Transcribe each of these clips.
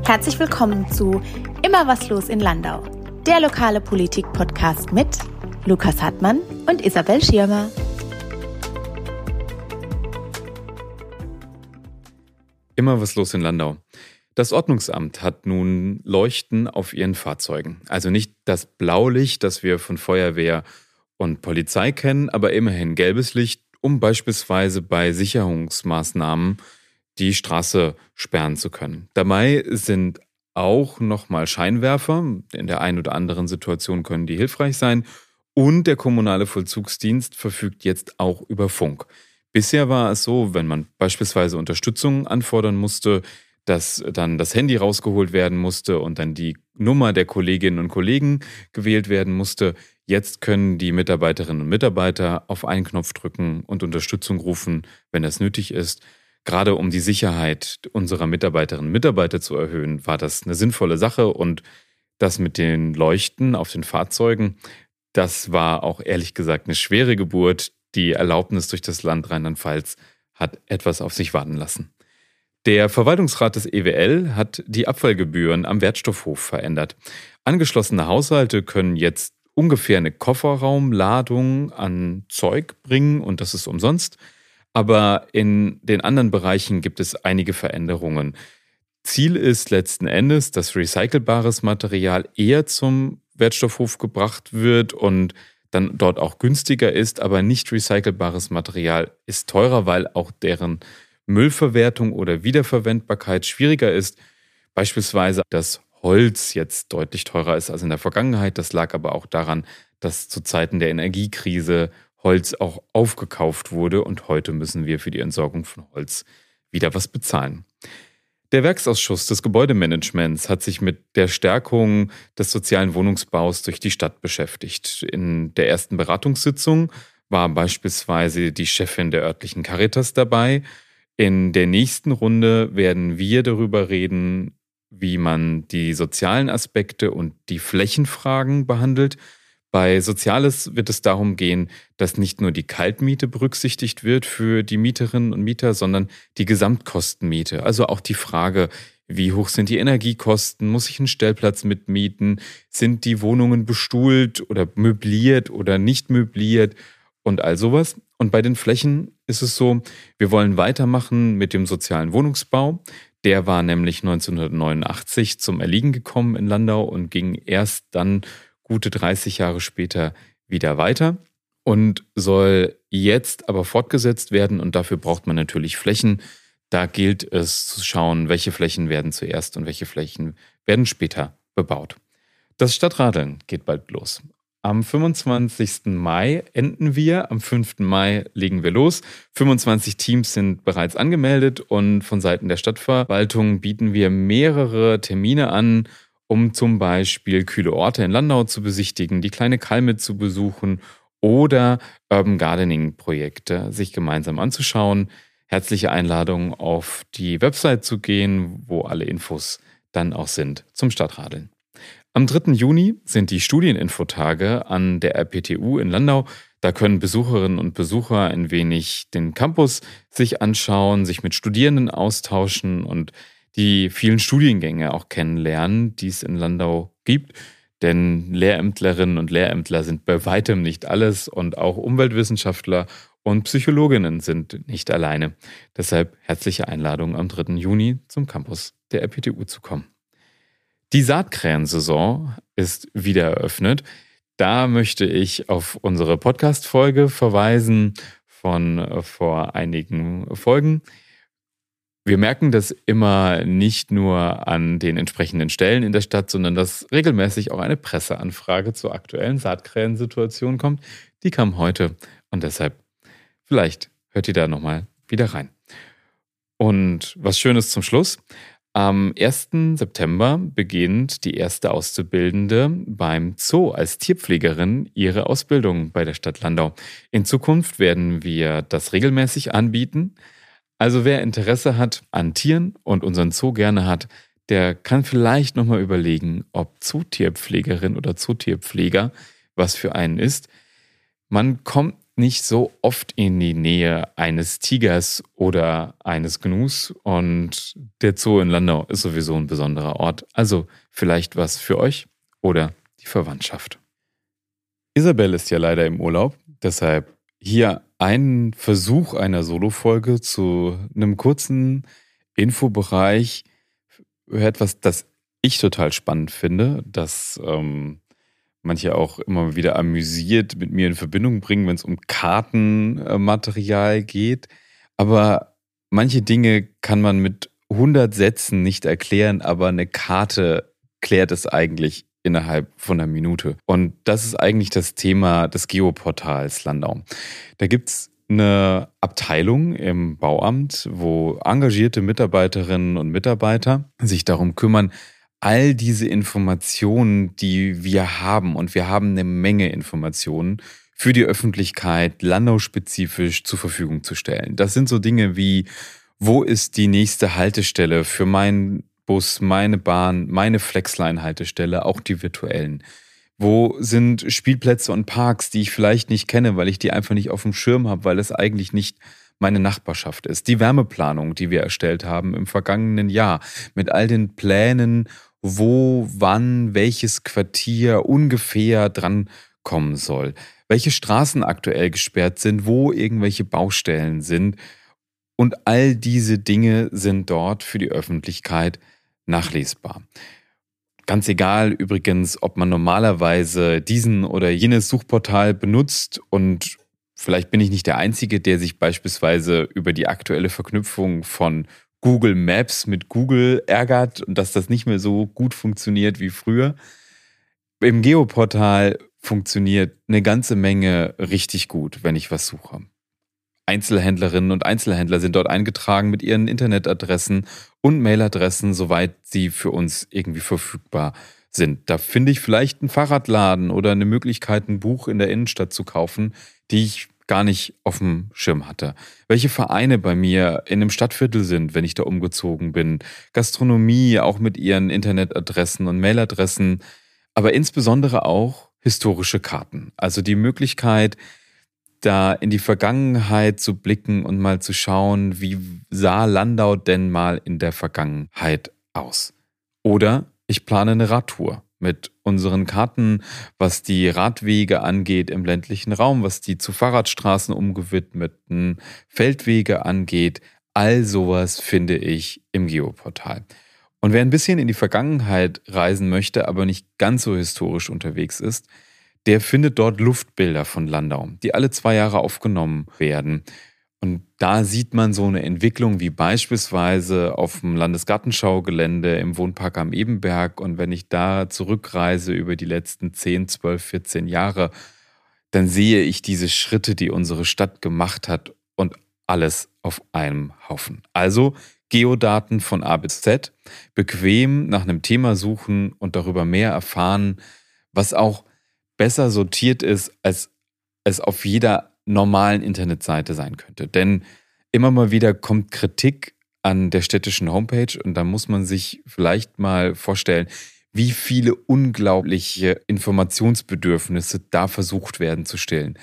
Herzlich willkommen zu Immer was los in Landau, der lokale Politik-Podcast mit Lukas Hartmann und Isabel Schirmer. Immer was los in Landau. Das Ordnungsamt hat nun Leuchten auf ihren Fahrzeugen. Also nicht das Blaulicht, das wir von Feuerwehr und Polizei kennen, aber immerhin gelbes Licht, um beispielsweise bei Sicherungsmaßnahmen die Straße sperren zu können. Dabei sind auch nochmal Scheinwerfer. In der einen oder anderen Situation können die hilfreich sein. Und der kommunale Vollzugsdienst verfügt jetzt auch über Funk. Bisher war es so, wenn man beispielsweise Unterstützung anfordern musste, dass dann das Handy rausgeholt werden musste und dann die Nummer der Kolleginnen und Kollegen gewählt werden musste. Jetzt können die Mitarbeiterinnen und Mitarbeiter auf einen Knopf drücken und Unterstützung rufen, wenn das nötig ist. Gerade um die Sicherheit unserer Mitarbeiterinnen und Mitarbeiter zu erhöhen, war das eine sinnvolle Sache. Und das mit den Leuchten auf den Fahrzeugen, das war auch ehrlich gesagt eine schwere Geburt. Die Erlaubnis durch das Land Rheinland-Pfalz hat etwas auf sich warten lassen. Der Verwaltungsrat des EWL hat die Abfallgebühren am Wertstoffhof verändert. Angeschlossene Haushalte können jetzt ungefähr eine Kofferraumladung an Zeug bringen und das ist umsonst. Aber in den anderen Bereichen gibt es einige Veränderungen. Ziel ist letzten Endes, dass recycelbares Material eher zum Wertstoffhof gebracht wird und dann dort auch günstiger ist, aber nicht recycelbares Material ist teurer, weil auch deren Müllverwertung oder Wiederverwendbarkeit schwieriger ist. Beispielsweise das Holz jetzt deutlich teurer ist als in der Vergangenheit. Das lag aber auch daran, dass zu Zeiten der Energiekrise Holz auch aufgekauft wurde und heute müssen wir für die Entsorgung von Holz wieder was bezahlen. Der Werksausschuss des Gebäudemanagements hat sich mit der Stärkung des sozialen Wohnungsbaus durch die Stadt beschäftigt. In der ersten Beratungssitzung war beispielsweise die Chefin der örtlichen Caritas dabei. In der nächsten Runde werden wir darüber reden, wie man die sozialen Aspekte und die Flächenfragen behandelt. Bei Soziales wird es darum gehen, dass nicht nur die Kaltmiete berücksichtigt wird für die Mieterinnen und Mieter, sondern die Gesamtkostenmiete. Also auch die Frage, wie hoch sind die Energiekosten? Muss ich einen Stellplatz mitmieten? Sind die Wohnungen bestuhlt oder möbliert oder nicht möbliert? Und all sowas. Und bei den Flächen ist es so, wir wollen weitermachen mit dem sozialen Wohnungsbau. Der war nämlich 1989 zum Erliegen gekommen in Landau und ging erst dann gute 30 Jahre später wieder weiter und soll jetzt aber fortgesetzt werden und dafür braucht man natürlich Flächen. Da gilt es zu schauen, welche Flächen werden zuerst und welche Flächen werden später bebaut. Das Stadtradeln geht bald los. Am 25. Mai enden wir, am 5. Mai legen wir los. 25 Teams sind bereits angemeldet und von Seiten der Stadtverwaltung bieten wir mehrere Termine an, um zum Beispiel kühle Orte in Landau zu besichtigen, die kleine Kalme zu besuchen oder Urban Gardening-Projekte sich gemeinsam anzuschauen. Herzliche Einladung, auf die Website zu gehen, wo alle Infos dann auch sind zum Stadtradeln. Am 3. Juni sind die Studieninfotage an der RPTU in Landau. Da können Besucherinnen und Besucher ein wenig den Campus sich anschauen, sich mit Studierenden austauschen und die vielen Studiengänge auch kennenlernen, die es in Landau gibt. Denn Lehrämtlerinnen und Lehrämtler sind bei weitem nicht alles und auch Umweltwissenschaftler und Psychologinnen sind nicht alleine. Deshalb herzliche Einladung am 3. Juni zum Campus der RPTU zu kommen. Die Saatkrähensaison ist wieder eröffnet. Da möchte ich auf unsere Podcast-Folge verweisen von vor einigen Folgen. Wir merken das immer nicht nur an den entsprechenden Stellen in der Stadt, sondern dass regelmäßig auch eine Presseanfrage zur aktuellen Saatkrähensituation kommt. Die kam heute und deshalb vielleicht hört ihr da nochmal wieder rein. Und was Schönes zum Schluss. Am 1. September beginnt die erste Auszubildende beim Zoo als Tierpflegerin ihre Ausbildung bei der Stadt Landau. In Zukunft werden wir das regelmäßig anbieten. Also wer Interesse hat an Tieren und unseren Zoo gerne hat, der kann vielleicht nochmal überlegen, ob Zootierpflegerin oder Zootierpfleger was für einen ist. Man kommt nicht so oft in die Nähe eines Tigers oder eines Gnus und der Zoo in Landau ist sowieso ein besonderer Ort. Also vielleicht was für euch oder die Verwandtschaft. Isabel ist ja leider im Urlaub, deshalb hier ein Versuch einer Solo-Folge zu einem kurzen Infobereich, etwas, das ich total spannend finde, das manche auch immer wieder amüsiert mit mir in Verbindung bringen, wenn es um Kartenmaterial geht. Aber manche Dinge kann man mit 100 Sätzen nicht erklären, aber eine Karte klärt es eigentlich innerhalb von einer Minute. Und das ist eigentlich das Thema des Geoportals Landau. Da gibt es eine Abteilung im Bauamt, wo engagierte Mitarbeiterinnen und Mitarbeiter sich darum kümmern, all diese Informationen, die wir haben, und wir haben eine Menge Informationen, für die Öffentlichkeit landausspezifisch zur Verfügung zu stellen. Das sind so Dinge wie, wo ist die nächste Haltestelle für meinen Bus, meine Bahn, meine Flexline-Haltestelle, auch die virtuellen. Wo sind Spielplätze und Parks, die ich vielleicht nicht kenne, weil ich die einfach nicht auf dem Schirm habe, weil es eigentlich nicht meine Nachbarschaft ist. Die Wärmeplanung, die wir erstellt haben im vergangenen Jahr, mit all den Plänen, wo, wann, welches Quartier ungefähr dran kommen soll. Welche Straßen aktuell gesperrt sind, wo irgendwelche Baustellen sind. Und all diese Dinge sind dort für die Öffentlichkeit nachlesbar. Ganz egal übrigens, ob man normalerweise diesen oder jenes Suchportal benutzt, und vielleicht bin ich nicht der Einzige, der sich beispielsweise über die aktuelle Verknüpfung von Google Maps mit Google ärgert und dass das nicht mehr so gut funktioniert wie früher. Im Geoportal funktioniert eine ganze Menge richtig gut, wenn ich was suche. Einzelhändlerinnen und Einzelhändler sind dort eingetragen mit ihren Internetadressen und Mailadressen, soweit sie für uns irgendwie verfügbar sind. Da finde ich vielleicht einen Fahrradladen oder eine Möglichkeit, ein Buch in der Innenstadt zu kaufen, die ich gar nicht auf dem Schirm hatte. Welche Vereine bei mir in einem Stadtviertel sind, wenn ich da umgezogen bin. Gastronomie, auch mit ihren Internetadressen und Mailadressen, aber insbesondere auch historische Karten. Also die Möglichkeit, da in die Vergangenheit zu blicken und mal zu schauen, wie sah Landau denn mal in der Vergangenheit aus. Oder ich plane eine Radtour mit unseren Karten, was die Radwege angeht im ländlichen Raum, was die zu Fahrradstraßen umgewidmeten Feldwege angeht. All sowas finde ich im Geoportal. Und wer ein bisschen in die Vergangenheit reisen möchte, aber nicht ganz so historisch unterwegs ist, der findet dort Luftbilder von Landau, die alle 2 Jahre aufgenommen werden. Und da sieht man so eine Entwicklung wie beispielsweise auf dem Landesgartenschaugelände im Wohnpark am Ebenberg. Und wenn ich da zurückreise über die letzten 10, 12, 14 Jahre, dann sehe ich diese Schritte, die unsere Stadt gemacht hat, und alles auf einem Haufen. Also Geodaten von A bis Z, bequem nach einem Thema suchen und darüber mehr erfahren, was auch besser sortiert ist, als es auf jeder normalen Internetseite sein könnte. Denn immer mal wieder kommt Kritik an der städtischen Homepage und da muss man sich vielleicht mal vorstellen, wie viele unglaubliche Informationsbedürfnisse da versucht werden zu stillen.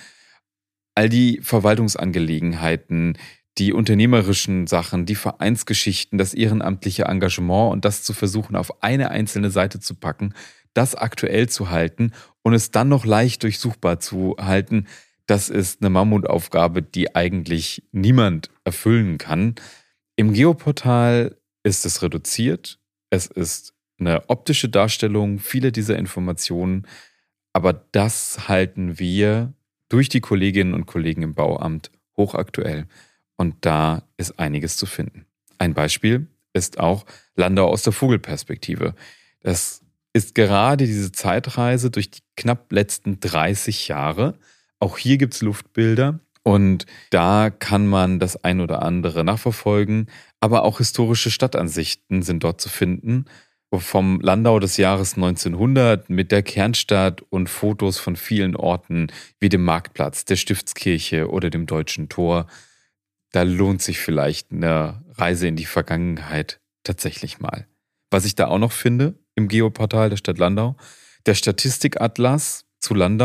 All die Verwaltungsangelegenheiten, die unternehmerischen Sachen, die Vereinsgeschichten, das ehrenamtliche Engagement und das zu versuchen, auf eine einzelne Seite zu packen, das aktuell zu halten und es dann noch leicht durchsuchbar zu halten, das ist eine Mammutaufgabe, die eigentlich niemand erfüllen kann. Im Geoportal ist es reduziert, es ist eine optische Darstellung vieler dieser Informationen, aber das halten wir durch die Kolleginnen und Kollegen im Bauamt hochaktuell und da ist einiges zu finden. Ein Beispiel ist auch Landau aus der Vogelperspektive. Das ist gerade diese Zeitreise durch die knapp letzten 30 Jahre. Auch hier gibt es Luftbilder und da kann man das ein oder andere nachverfolgen. Aber auch historische Stadtansichten sind dort zu finden. Vom Landau des Jahres 1900 mit der Kernstadt und Fotos von vielen Orten wie dem Marktplatz, der Stiftskirche oder dem Deutschen Tor. Da lohnt sich vielleicht eine Reise in die Vergangenheit tatsächlich mal. Was ich da auch noch finde im Geoportal der Stadt Landau, der Statistikatlas zu Landau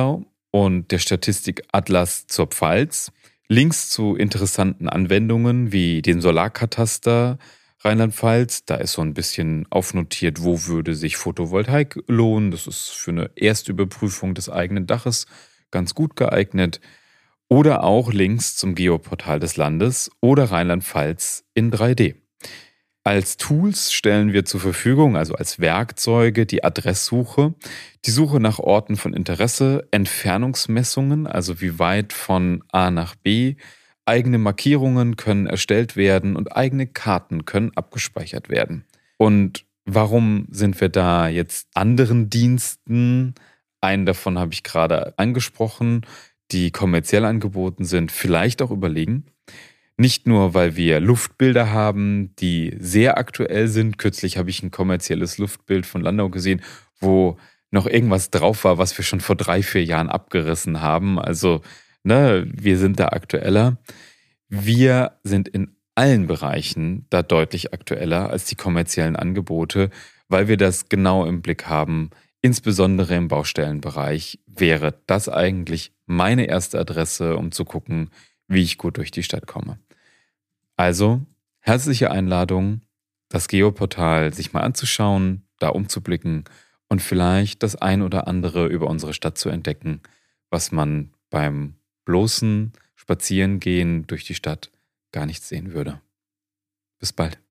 und der Statistikatlas zur Pfalz, Links zu interessanten Anwendungen wie dem Solarkataster Rheinland-Pfalz. Da ist so ein bisschen aufnotiert, wo würde sich Photovoltaik lohnen. Das ist für eine Erstüberprüfung des eigenen Daches ganz gut geeignet. Oder auch Links zum Geoportal des Landes oder Rheinland-Pfalz in 3D. Als Tools stellen wir zur Verfügung, also als Werkzeuge, die Adresssuche, die Suche nach Orten von Interesse, Entfernungsmessungen, also wie weit von A nach B, eigene Markierungen können erstellt werden und eigene Karten können abgespeichert werden. Und warum sind wir da jetzt anderen Diensten? Einen davon habe ich gerade angesprochen, die kommerziell angeboten sind, vielleicht auch überlegen. Nicht nur, weil wir Luftbilder haben, die sehr aktuell sind. Kürzlich habe ich ein kommerzielles Luftbild von Landau gesehen, wo noch irgendwas drauf war, was wir schon vor 3-4 Jahren abgerissen haben. Also, wir sind da aktueller. Wir sind in allen Bereichen da deutlich aktueller als die kommerziellen Angebote, weil wir das genau im Blick haben. Insbesondere im Baustellenbereich wäre das eigentlich meine erste Adresse, um zu gucken, wie ich gut durch die Stadt komme. Also, herzliche Einladung, das Geoportal sich mal anzuschauen, da umzublicken und vielleicht das ein oder andere über unsere Stadt zu entdecken, was man beim bloßen Spazierengehen durch die Stadt gar nicht sehen würde. Bis bald.